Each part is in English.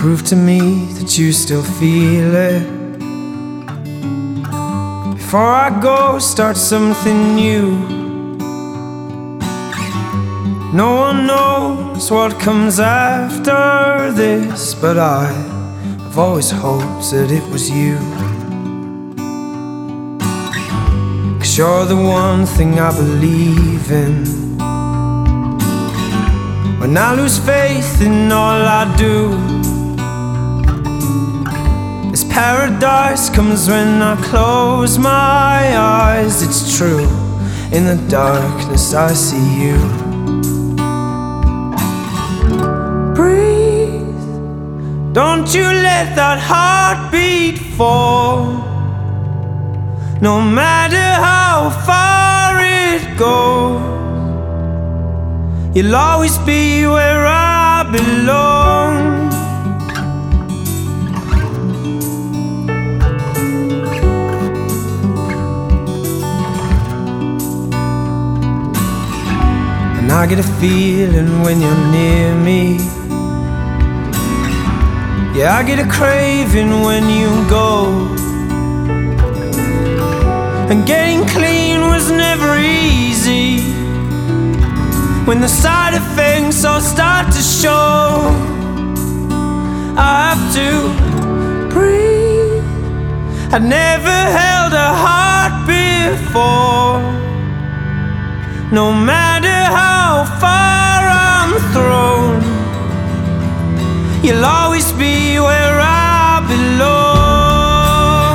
Prove to me that you still feel it. Before I go, start something new. No one knows what comes after this, but I've always hoped that it was you. 'Cause you're the one thing I believe in. When I lose faith in all I do, this paradise comes when I close my eyes. It's true, in the darkness I see you. Breathe, don't you let that heartbeat fall. No matter how far it goes, you'll always be where I belong. And I get a feeling when you're near me. Yeah, I get a craving when you go. And getting clean was never easy. When the side effects all start to show, I have to breathe. I'd never held a heart before. No matter how far I'm thrown, you'll always be where I belong.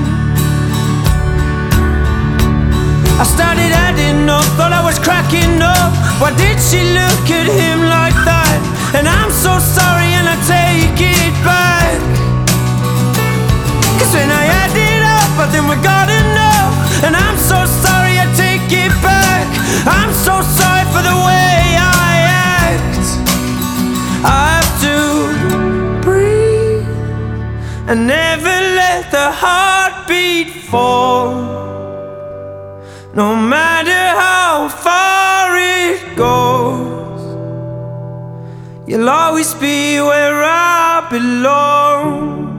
I started adding up, thought I was cracking up. Why did she look at him like that? And I'm so sorry and I take it back. 'Cause when I add it up, I think we got enough. And I'm so sorry, I take it back. I'm so sorry for the way I act. I have to breathe and never let the heartbeat fall. No matter how far it goes, you'll always be where I belong.